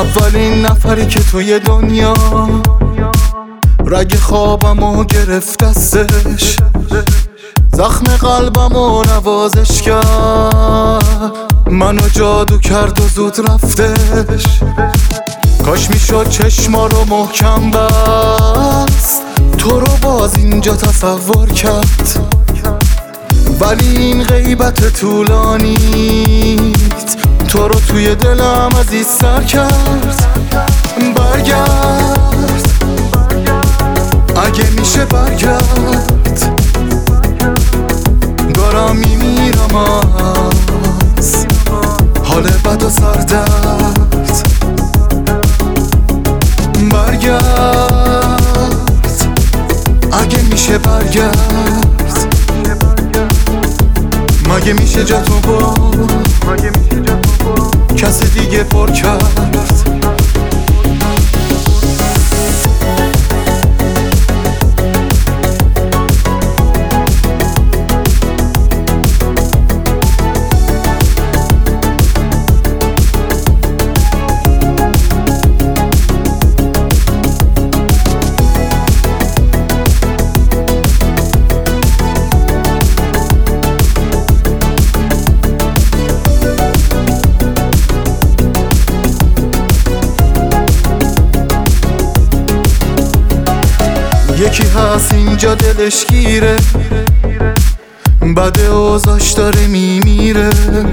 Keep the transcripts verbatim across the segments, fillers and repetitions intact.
اولین نفری که توی دنیا رگ خوابمو گرفت دستش، زخم قلبمو نوازش کرد، منو جادو کرد و زود رفتش. کاش میشد چشما رو محکم بست، تو رو باز اینجا تصور کرد، ولی این غیبت طولانیت تو رو توی دلم عزیز سر کرد. برگرد اگه میشه برگرد، دارم میمیرم از حال بد و سردرد. برگرد اگه میشه برگرد، مگه میشه جاتو با کس دیگه پر کرد. یکی هست اینجا دلش گیره، بده اوضاش داره میمیره،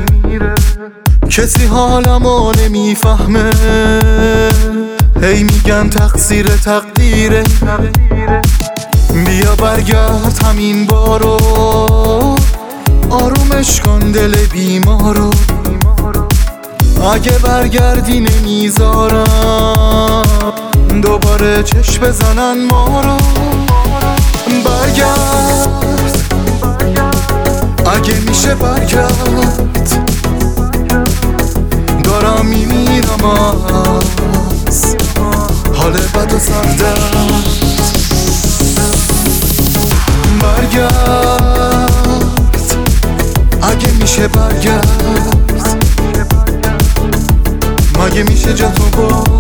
کسی حالمو نمیفهمه، هی میگن تقصیر تقدیره. بیا برگرد همین بارو، آرومش کن دل بیمارو، اگه برگردی نمیذارم دوباره چشم بزنن ما رو. برگرد اگه میشه برگرد، دارم میمیرم از حال بد و سردرد. برگرد اگه میشه برگرد، مگه میشه جاتو با